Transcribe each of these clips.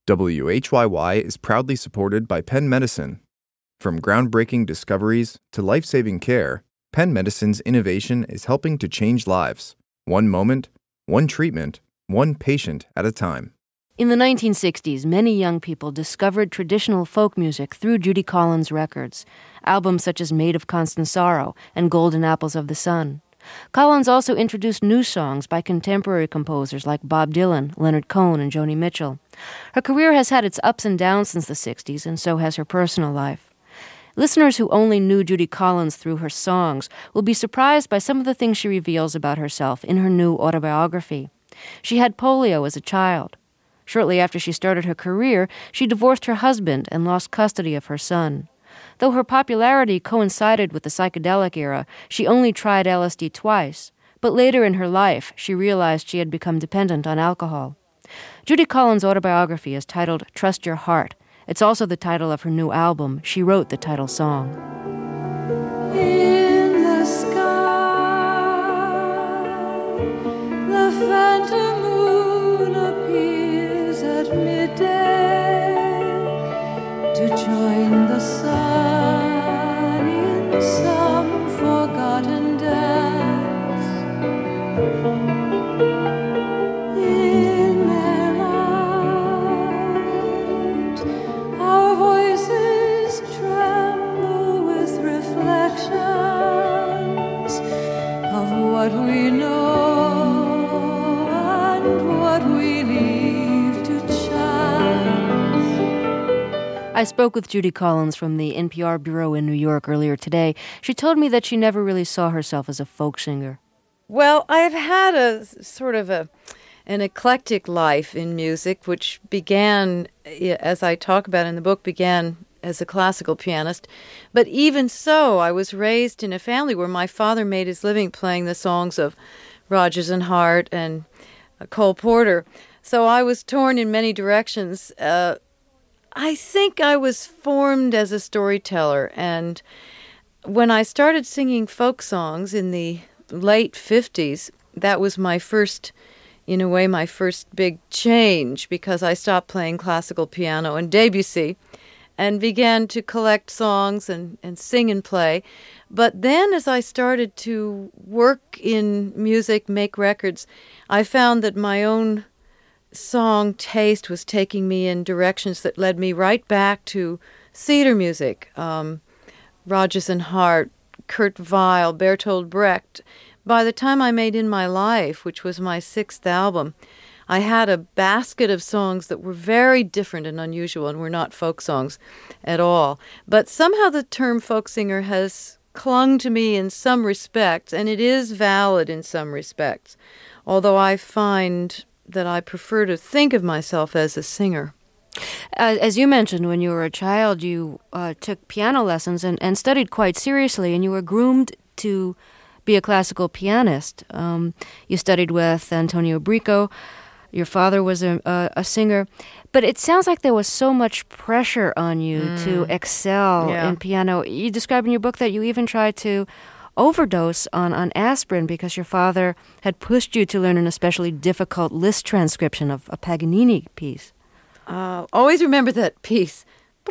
WHYY is proudly supported by Penn Medicine. From groundbreaking discoveries to life-saving care, Penn Medicine's innovation is helping to change lives. One moment, one treatment, one patient at a time. In the 1960s, many young people discovered traditional folk music through Judy Collins records, albums such as Maid of Constant Sorrow and Golden Apples of the Sun. Collins also introduced new songs by contemporary composers like Bob Dylan, Leonard Cohen, and Joni Mitchell. Her career has had its ups and downs since the 60s, and so has her personal life. Listeners who only knew Judy Collins through her songs will be surprised by some of the things she reveals about herself in her new autobiography. She had polio as a child. Shortly after she started her career, she divorced her husband and lost custody of her son. Though her popularity coincided with the psychedelic era, she only tried LSD twice. But later in her life, she realized she had become dependent on alcohol. Judy Collins' autobiography is titled Trust Your Heart. It's also the title of her new album. She wrote the title song. In the sky, the phantom moon appears at midday to join the sun in some forgotten dance. In their light, our voices tremble with reflections of what we know and what we leave to chance. I spoke with Judy Collins from the NPR Bureau in New York earlier today. She told me that she never really saw herself as a folk singer. Well, I've had a sort of an eclectic life in music, which began, as I talk about in the book, began as a classical pianist. But even so, I was raised in a family where my father made his living playing the songs of Rodgers and Hart and Cole Porter. So I was torn in many directions. I think I was formed as a storyteller, and when I started singing folk songs in the late 50s, that was my first, in a way, my first big change, because I stopped playing classical piano and Debussy and began to collect songs and sing and play. But then as I started to work in music, make records, I found that my own song taste was taking me in directions that led me right back to theater music. Rodgers and Hart, Kurt Weill, Bertolt Brecht. By the time I made In My Life, which was my 6th album, I had a basket of songs that were very different and unusual and were not folk songs at all. But somehow the term folk singer has clung to me in some respects, and it is valid in some respects, although I find that I prefer to think of myself as a singer. As you mentioned, when you were a child, you took piano lessons and studied quite seriously, and you were groomed to be a classical pianist. You studied with Antonio Brico. Your father was a singer. But it sounds like there was so much pressure on you to excel in piano. You describe in your book that you even tried to overdose on aspirin because your father had pushed you to learn an especially difficult Liszt transcription of a Paganini piece. Always remember that piece.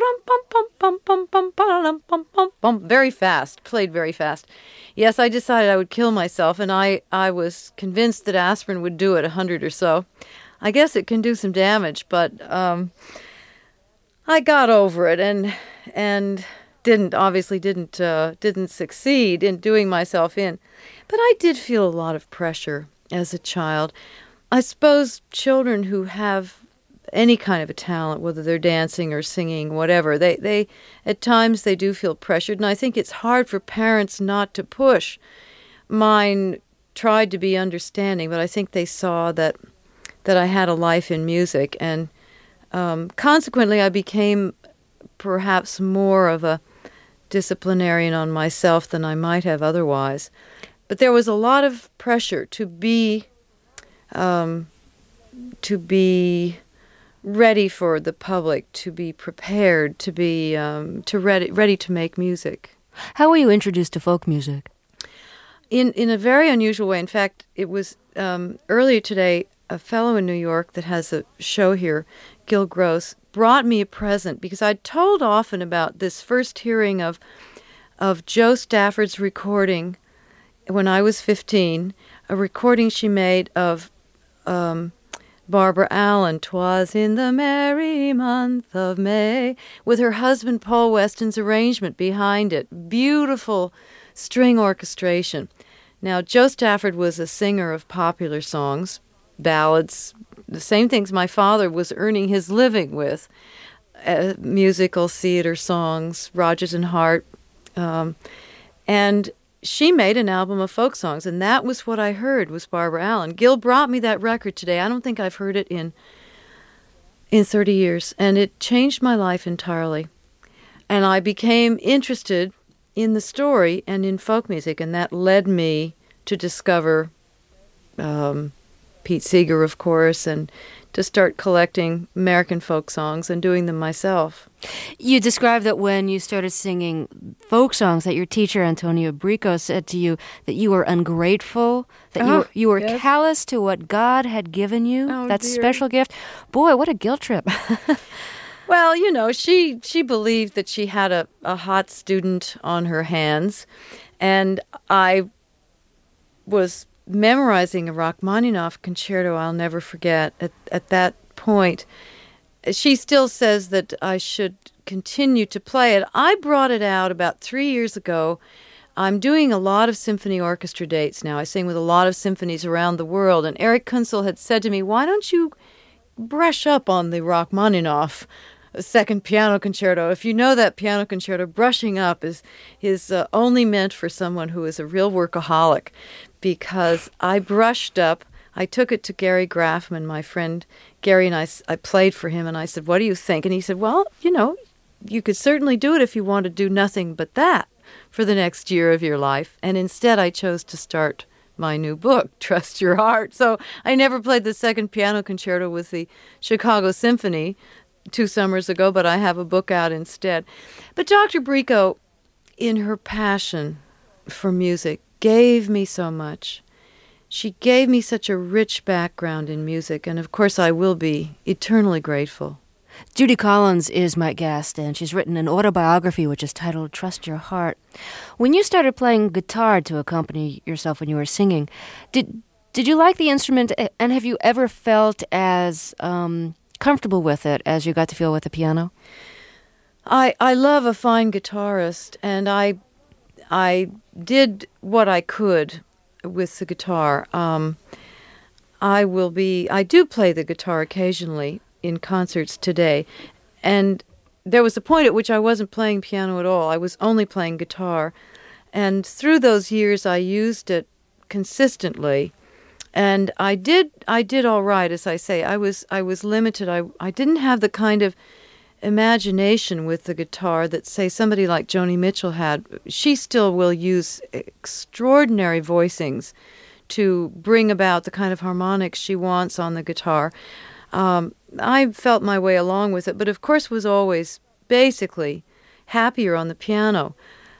Very fast, played very fast. Yes, I decided I would kill myself, and I was convinced that aspirin would do it, 100 or so. I guess it can do some damage, but I got over it and didn't succeed in doing myself in. But I did feel a lot of pressure as a child. I suppose children who have any kind of a talent, whether they're dancing or singing, whatever, they at times they do feel pressured, and I think it's hard for parents not to push. Mine tried to be understanding, but I think they saw that I had a life in music, and consequently I became perhaps more of a disciplinarian on myself than I might have otherwise. But there was a lot of pressure to be ready for the public, to be prepared, to be ready to make music. How were you introduced to folk music? In a very unusual way. In fact, it was earlier today, a fellow in New York that has a show here, Gil Gross, brought me a present because I'd told often about this first hearing of Joe Stafford's recording when I was 15, a recording she made of Barbara Allen, "'Twas in the merry month of May," with her husband Paul Weston's arrangement behind it. Beautiful string orchestration. Now, Joe Stafford was a singer of popular songs, ballads, the same things my father was earning his living with, musical theater songs, Rodgers and Hart, and she made an album of folk songs, and that was what I heard was Barbara Allen. Gil brought me that record today. I don't think I've heard it in 30 years, and it changed my life entirely. And I became interested in the story and in folk music, and that led me to discover Pete Seeger, of course, and to start collecting American folk songs and doing them myself. You described that when you started singing folk songs, that your teacher, Antonio Brico, said to you that you were ungrateful, that you were yes. callous to what God had given you, that dear. special gift. Boy, what a guilt trip. Well, she believed that she had a hot student on her hands, and I was memorizing a Rachmaninoff concerto I'll never forget. At that point, she still says that I should continue to play it. I brought it out about 3 years ago. I'm doing a lot of symphony orchestra dates now. I sing with a lot of symphonies around the world, and Eric Kunzel had said to me, "Why don't you brush up on the Rachmaninoff second piano concerto? If you know that piano concerto, brushing up is only meant for someone who is a real workaholic." Because I brushed up, I took it to Gary Graffman, my friend Gary, and I played for him, and I said, "What do you think?" And he said, "Well, you could certainly do it if you want to do nothing but that for the next year of your life." And instead, I chose to start my new book, Trust Your Heart. So I never played the second piano concerto with the Chicago Symphony 2 summers ago, but I have a book out instead. But Dr. Brico, in her passion for music, gave me so much. She gave me such a rich background in music, and of course I will be eternally grateful. Judy Collins is my guest, and she's written an autobiography which is titled Trust Your Heart. When you started playing guitar to accompany yourself when you were singing, did you like the instrument, and have you ever felt as comfortable with it as you got to feel with the piano? I love a fine guitarist, and I did what I could with the guitar. I do play the guitar occasionally in concerts today, and there was a point at which I wasn't playing piano at all. I was only playing guitar, and through those years I used it consistently, and I did all right. As I say, I was limited. I didn't have the kind of imagination with the guitar that, say, somebody like Joni Mitchell had. She still will use extraordinary voicings to bring about the kind of harmonics she wants on the guitar. I felt my way along with it, but of course was always basically happier on the piano.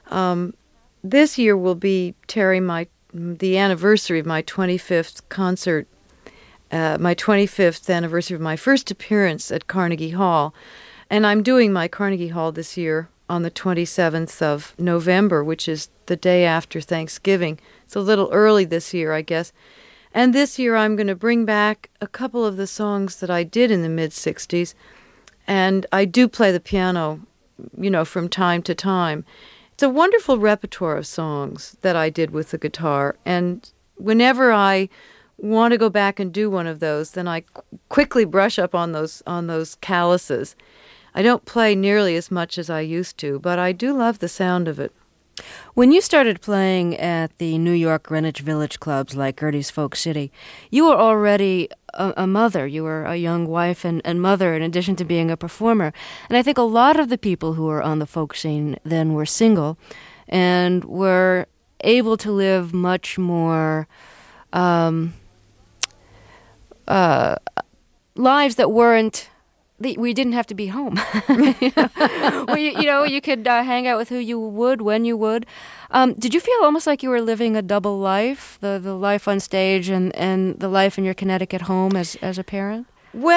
This year will be, Terry, the anniversary of my 25th concert, my 25th anniversary of my first appearance at Carnegie Hall. And I'm doing my Carnegie Hall this year on the 27th of November, which is the day after Thanksgiving. It's a little early this year, I guess. And this year I'm going to bring back a couple of the songs that I did in the mid-'60s. And I do play the piano, from time to time. It's a wonderful repertoire of songs that I did with the guitar. And whenever I want to go back and do one of those, then I quickly brush up on those calluses. I don't play nearly as much as I used to, but I do love the sound of it. When you started playing at the New York Greenwich Village clubs like Gertie's Folk City, you were already a mother. You were a young wife and mother in addition to being a performer. And I think a lot of the people who were on the folk scene then were single and were able to live much more lives that weren't, we didn't have to be home. You could hang out with who you would, when you would. Did you feel almost like you were living a double life, the life on stage and the life in your Connecticut home as a parent? Well,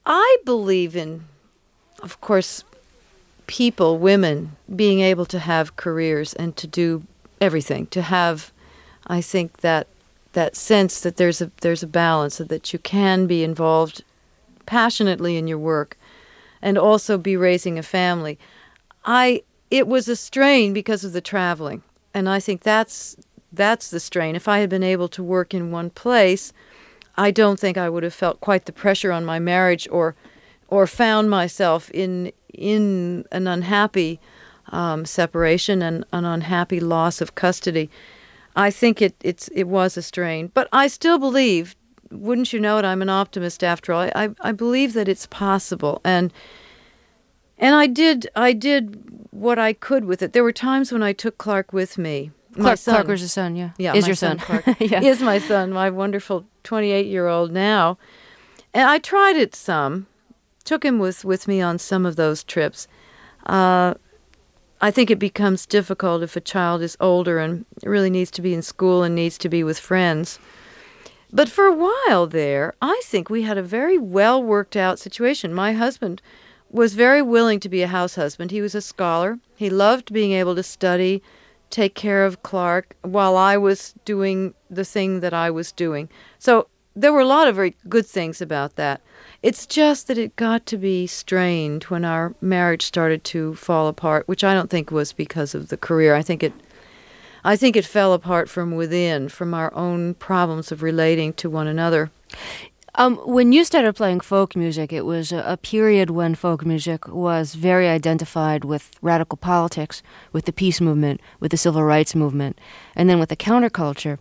I believe in, of course, people, women, being able to have careers and to do everything. To have, I think, that sense that there's a balance, so that you can be involved passionately in your work and also be raising a family. It was a strain because of the traveling, and I think that's the strain. If I had been able to work in one place, I don't think I would have felt quite the pressure on my marriage or found myself in an unhappy separation and an unhappy loss of custody. I think it was a strain, but I still believe. Wouldn't you know it? I'm an optimist after all. I believe that it's possible, and I did what I could with it. There were times when I took Clark with me. Clark was your son, yeah. Yeah, is my your son. Clark Yeah. is my son, my wonderful 28-year-old now. And I tried it some, took him with me on some of those trips. I think it becomes difficult if a child is older and really needs to be in school and needs to be with friends. But for a while there, I think we had a very well worked out situation. My husband was very willing to be a house husband. He was a scholar. He loved being able to study, take care of Clark while I was doing the thing that I was doing. So there were a lot of very good things about that. It's just that it got to be strained when our marriage started to fall apart, which I don't think was because of the career. I think it fell apart from within, from our own problems of relating to one another. When you started playing folk music, it was a period when folk music was very identified with radical politics, with the peace movement, with the civil rights movement, and then with the counterculture.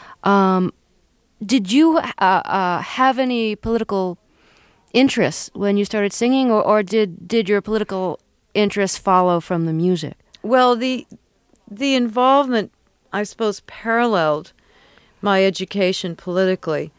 Did you have any political interests when you started singing, or did your political interests follow from the music? Well, the involvement, I suppose, paralleled my education politically.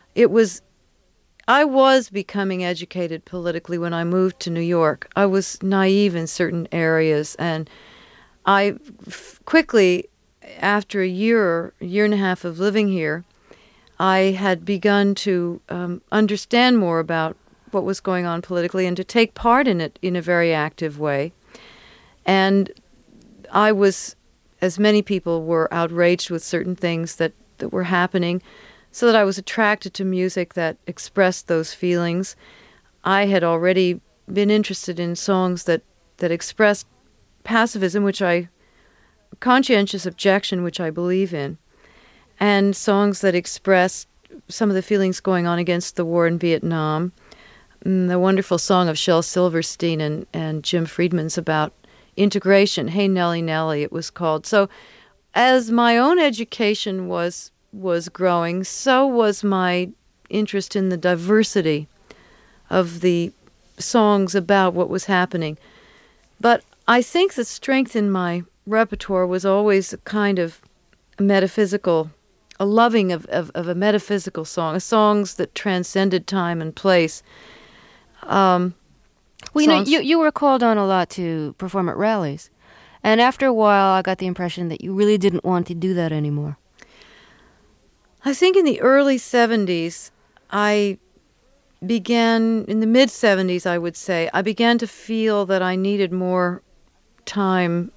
I was becoming educated politically when I moved to New York. I was naive in certain areas, and I quickly, after a year and a half of living here, I had begun to understand more about what was going on politically and to take part in it in a very active way. And I was, as many people were, outraged with certain things that were happening, so that I was attracted to music that expressed those feelings. I had already been interested in songs that expressed pacifism, conscientious objection, which I believe in, and songs that expressed some of the feelings going on against the war in Vietnam. The wonderful song of Shel Silverstein and Jim Friedman's about integration, Hey Nellie Nellie, it was called. So as my own education was growing, so was my interest in the diversity of the songs about what was happening. But I think the strength in my repertoire was always a kind of metaphysical, a loving of a metaphysical song, songs that transcended time and place. Well, you were called on a lot to perform at rallies. And after a while, I got the impression that you really didn't want to do that anymore. I think in the early 70s, in the mid-70s, I would say, I began to feel that I needed more time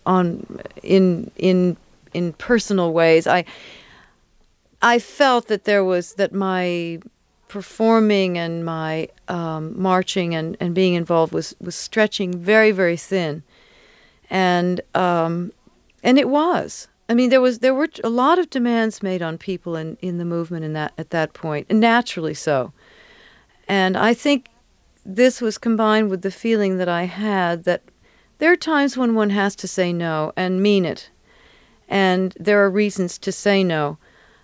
in personal ways. I felt that my performing and my marching and being involved was stretching very, very thin, and it was. I mean, there were a lot of demands made on people in the movement at that point, and naturally so. And I think this was combined with the feeling that I had that there are times when one has to say no and mean it, and there are reasons to say no.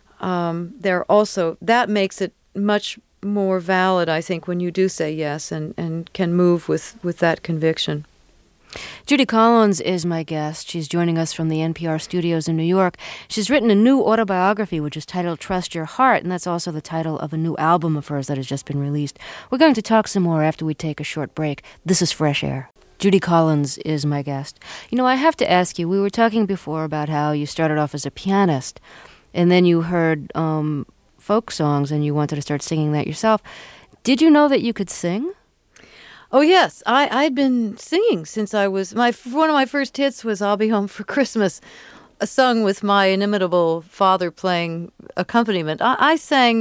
That makes it much more valid, I think, when you do say yes and can move with that conviction. Judy Collins is my guest. She's joining us from the NPR studios in New York. She's written a new autobiography, which is titled Trust Your Heart, and that's also the title of a new album of hers that has just been released. We're going to talk some more after we take a short break. This is Fresh Air. Judy Collins is my guest. You know, I have to ask you, we were talking before about how you started off as a pianist, and then you heard folk songs and you wanted to start singing that yourself. Did you know that you could sing? Oh yes, I'd been singing since I was one of my first hits was "I'll Be Home for Christmas," sung with my inimitable father playing accompaniment. I sang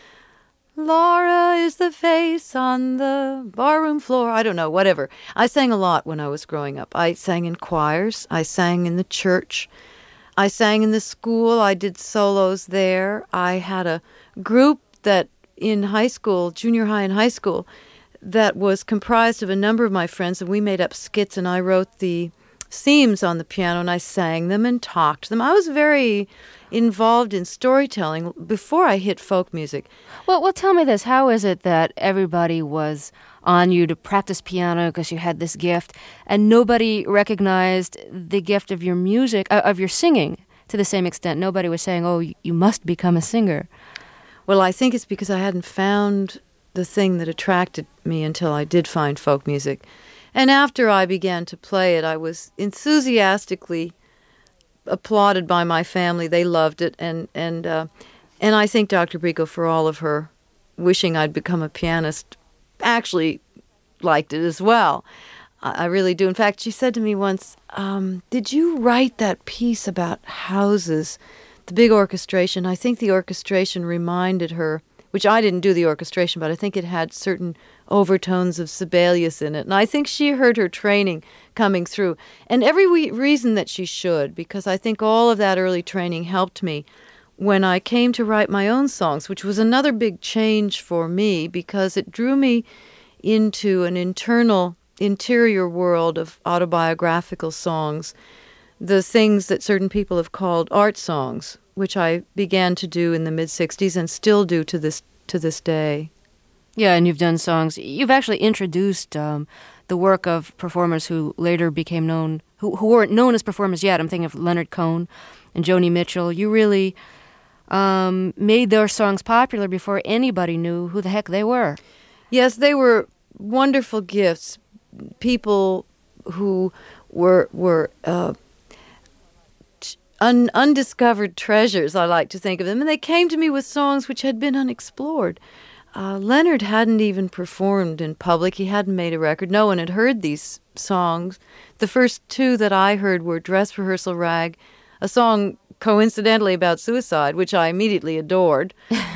"Laura is the face on the barroom floor." I don't know, whatever. I sang a lot when I was growing up. I sang in choirs. I sang in the church. I sang in the school. I did solos there. I had a group that in high school, junior high and high school, that was comprised of a number of my friends, and we made up skits, and I wrote the themes on the piano, and I sang them and talked them. I was very involved in storytelling before I hit folk music. Well, tell me this. How is it that everybody was on you to practice piano because you had this gift, and nobody recognized the gift of your music, of your singing to the same extent? Nobody was saying, oh, you must become a singer. Well, I think it's because I hadn't found the thing that attracted me until I did find folk music. And after I began to play it, I was enthusiastically applauded by my family. They loved it. And I think Dr. Brico, for all of her wishing I'd become a pianist, actually liked it as well. I really do. In fact, she said to me once, did you write that piece about houses, the big orchestration? I think the orchestration reminded her, which I didn't do the orchestration, but I think it had certain overtones of Sibelius in it. And I think she heard her training coming through. And every reason that she should, because I think all of that early training helped me when I came to write my own songs, which was another big change for me because it drew me into an interior world of autobiographical songs, the things that certain people have called art songs, which I began to do in the mid-'60s and still do to this day. Yeah, and you've done songs. You've actually introduced the work of performers who later became known, who weren't known as performers yet. I'm thinking of Leonard Cohen and Joni Mitchell. You really made their songs popular before anybody knew who the heck they were. Yes, they were wonderful gifts. People who were undiscovered treasures, I like to think of them. And they came to me with songs which had been unexplored. Leonard hadn't even performed in public. He hadn't made a record. No one had heard these songs. The first two that I heard were Dress Rehearsal Rag, a song coincidentally about suicide, which I immediately adored,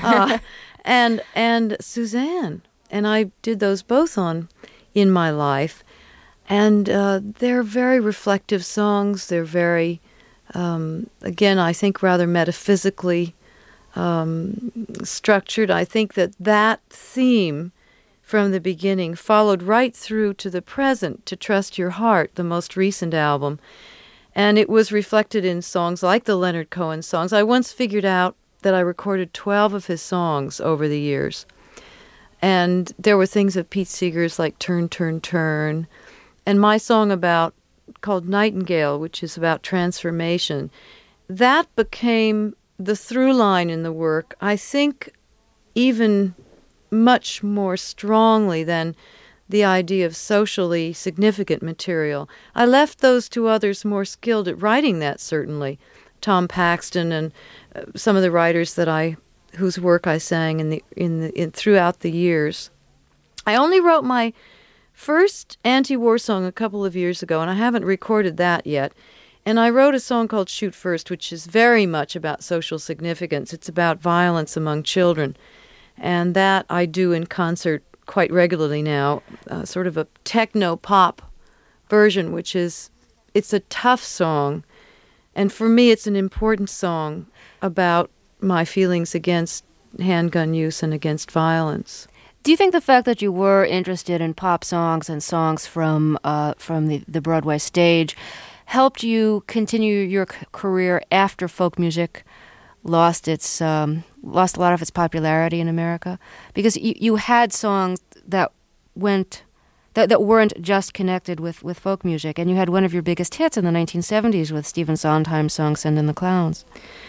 and Suzanne. And I did those both on In My Life. And they're very reflective songs. They're very, again, I think rather metaphysically structured. I think that theme from the beginning followed right through to the present, to Trust Your Heart, the most recent album. And it was reflected in songs like the Leonard Cohen songs. I once figured out that I recorded 12 of his songs over the years. And there were things of Pete Seeger's like Turn, Turn, Turn. And my song called Nightingale, which is about transformation, that became the through line in the work, I think, even much more strongly than the idea of socially significant material. I left those to others more skilled at writing that, certainly. Tom Paxton and some of the writers whose work I sang throughout the years. I only wrote my first anti-war song a couple of years ago, and I haven't recorded that yet. And I wrote a song called Shoot First, which is very much about social significance. It's about violence among children. And that I do in concert quite regularly now, sort of a techno-pop version, it's a tough song. And for me, it's an important song about my feelings against handgun use and against violence. Do you think the fact that you were interested in pop songs and songs from the Broadway stage helped you continue your career after folk music lost a lot of its popularity in America? Because you had songs that weren't just connected with folk music, and you had one of your biggest hits in the 1970s with Stephen Sondheim's song "Send in the Clowns."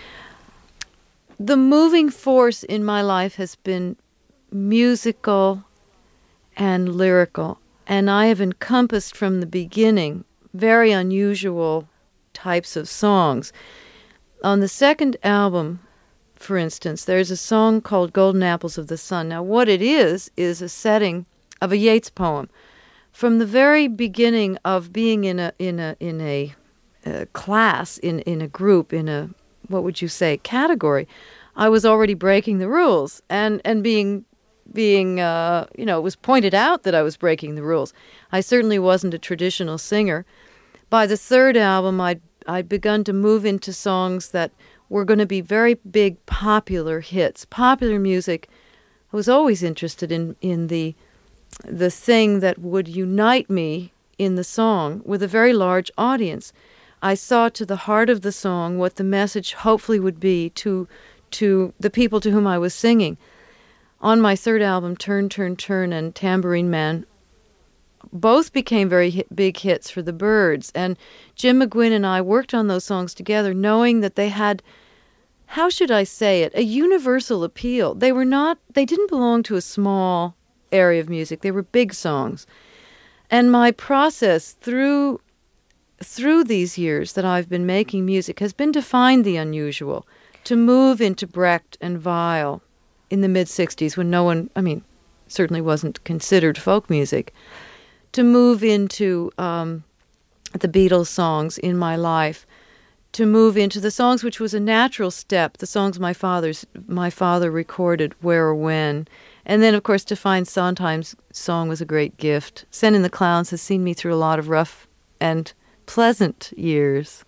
The moving force in my life has been musical and lyrical, and I have encompassed from the beginning very unusual types of songs. On the second album, for instance, there's a song called Golden Apples of the Sun. Now, what it is a setting of a Yeats poem. From the very beginning of being in a class, in a group, in a, what would you say, category, I was already breaking the rules and being it was pointed out that I was breaking the rules. I certainly wasn't a traditional singer. By the third album, I'd begun to move into songs that were going to be very big popular hits. Popular music, I was always interested in the thing that would unite me in the song with a very large audience. I saw to the heart of the song what the message hopefully would be to the people to whom I was singing. On my third album, Turn, Turn, Turn and Tambourine Man both became very big hits for the Byrds. And Jim McGuinn and I worked on those songs together, knowing that they had, how should I say it, a universal appeal. They didn't belong to a small area of music. They were big songs. And my process through these years that I've been making music has been to find the unusual, to move into Brecht and Weill in the mid-'60s when no one, certainly wasn't considered folk music, to move into the Beatles songs in my life, to move into the songs which was a natural step, the songs my father recorded, Where or When. And then, of course, to find Sondheim's song was a great gift. Send in the Clowns has seen me through a lot of rough and pleasant years.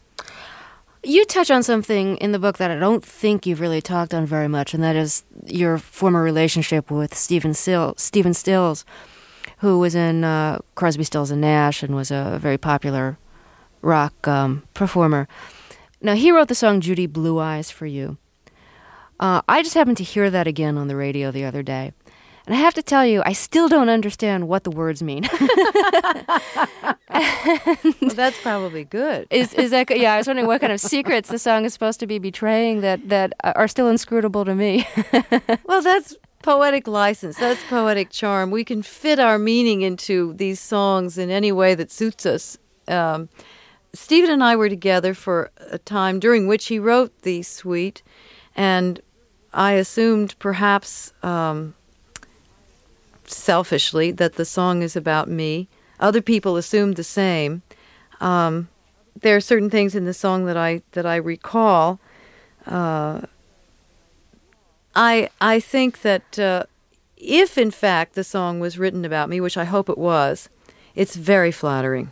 You touch on something in the book that I don't think you've really talked on very much, and that is your former relationship with Stephen Stills, who was in Crosby, Stills and Nash and was a very popular rock performer. Now, he wrote the song Judy Blue Eyes for you. I just happened to hear that again on the radio the other day. And I have to tell you, I still don't understand what the words mean. Well, that's probably good. Is that? Yeah, I was wondering what kind of secrets the song is supposed to be betraying that are still inscrutable to me. Well, that's poetic license. That's poetic charm. We can fit our meaning into these songs in any way that suits us. Stephen and I were together for a time during which he wrote the suite, and I assumed perhaps selfishly that the song is about me. Other people assumed the same. There are certain things in the song that I recall. I think that if in fact the song was written about me, which I hope it was, it's very flattering.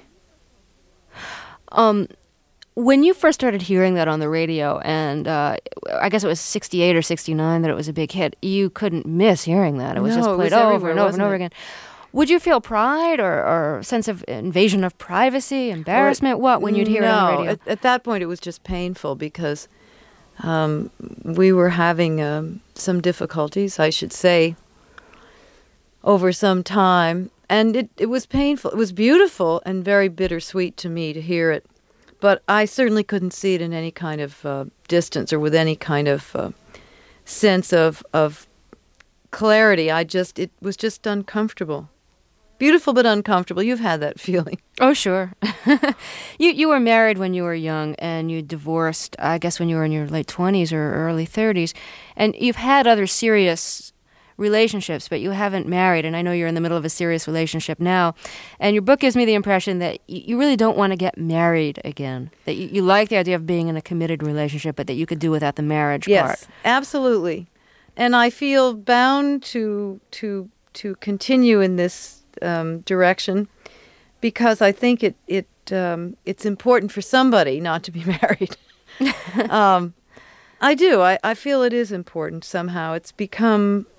When you first started hearing that on the radio, and I guess it was 68 or 69 that it was a big hit, you couldn't miss hearing that. It was just played over and over and over again. Would you feel pride or sense of invasion of privacy, embarrassment? When you'd hear it on the radio? At that point it was just painful because we were having some difficulties, I should say, over some time. And it was painful. It was beautiful and very bittersweet to me to hear it. But I certainly couldn't see it in any kind of distance or with any kind of sense of clarity. It was just uncomfortable. Beautiful but uncomfortable. You've had that feeling. Oh, sure. You were married when you were young, and you divorced, I guess, when you were in your late 20s or early 30s. And you've had other serious relationships, but you haven't married, and I know you're in the middle of a serious relationship now. And your book gives me the impression that you really don't want to get married again, that you like the idea of being in a committed relationship, but that you could do without the marriage part. Yes, absolutely. And I feel bound to continue in this direction because I think it's important for somebody not to be married. I do. I feel it is important somehow. It's become.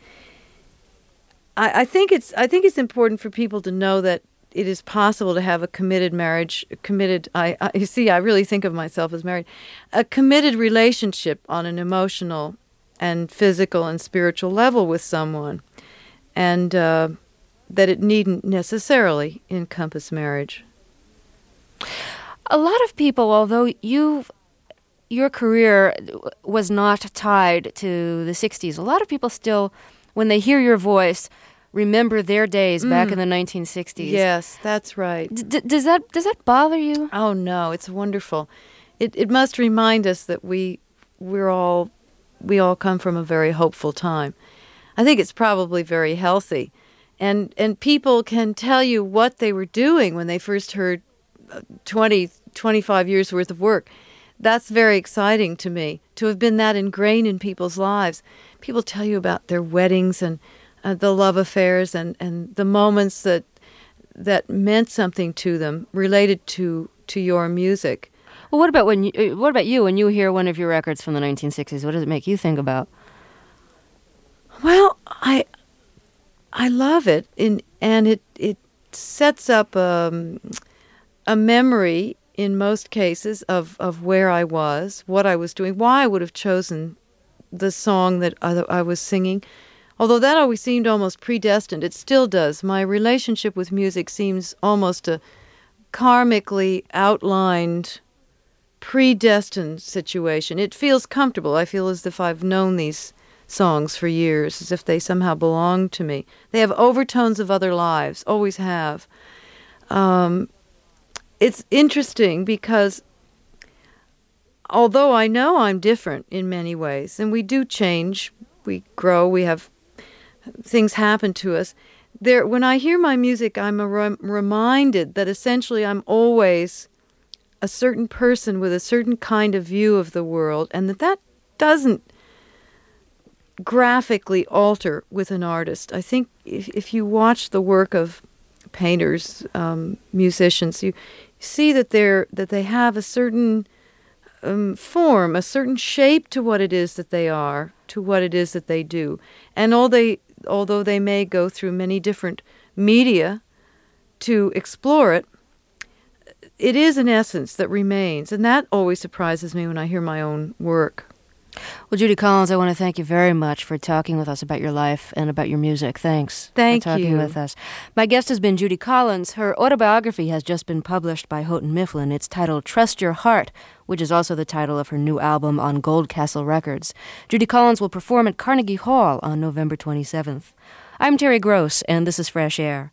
I think it's important for people to know that it is possible to have a committed marriage, you see, I really think of myself as married, a committed relationship on an emotional and physical and spiritual level with someone, and that it needn't necessarily encompass marriage. A lot of people, although your career was not tied to the 60s, a lot of people still, when they hear your voice, remember their days back in the 1960s. Yes, that's right. Does that bother you? Oh no, it's wonderful. It must remind us that we're all we all come from a very hopeful time. I think it's probably very healthy. And people can tell you what they were doing when they first heard 20, 25 years worth of work. That's very exciting to me, to have been that ingrained in people's lives. People tell you about their weddings and the love affairs and the moments that meant something to them related to your music. Well, what about you when you hear one of your records from the 1960s? What does it make you think about? Well, I love it, and it sets up a memory in most cases of where I was, what I was doing, why I would have chosen the song that I was singing. Although that always seemed almost predestined, it still does. My relationship with music seems almost a karmically outlined, predestined situation. It feels comfortable. I feel as if I've known these songs for years, as if they somehow belong to me. They have overtones of other lives, always have. It's interesting because although I know I'm different in many ways, and we do change, we grow, we have things happen to us, when I hear my music, I'm reminded that essentially I'm always a certain person with a certain kind of view of the world, and that doesn't graphically alter with an artist. I think if you watch the work of painters, musicians, you see that they have a certain form, a certain shape to what it is that they are, to what it is that they do. And although they may go through many different media to explore it, it is an essence that remains. And that always surprises me when I hear my own work. Well, Judy Collins, I want to thank you very much for talking with us about your life and about your music. Thanks for talking with us. My guest has been Judy Collins. Her autobiography has just been published by Houghton Mifflin. It's titled Trust Your Heart, which is also the title of her new album on Goldcastle Records. Judy Collins will perform at Carnegie Hall on November 27th. I'm Terry Gross, and this is Fresh Air.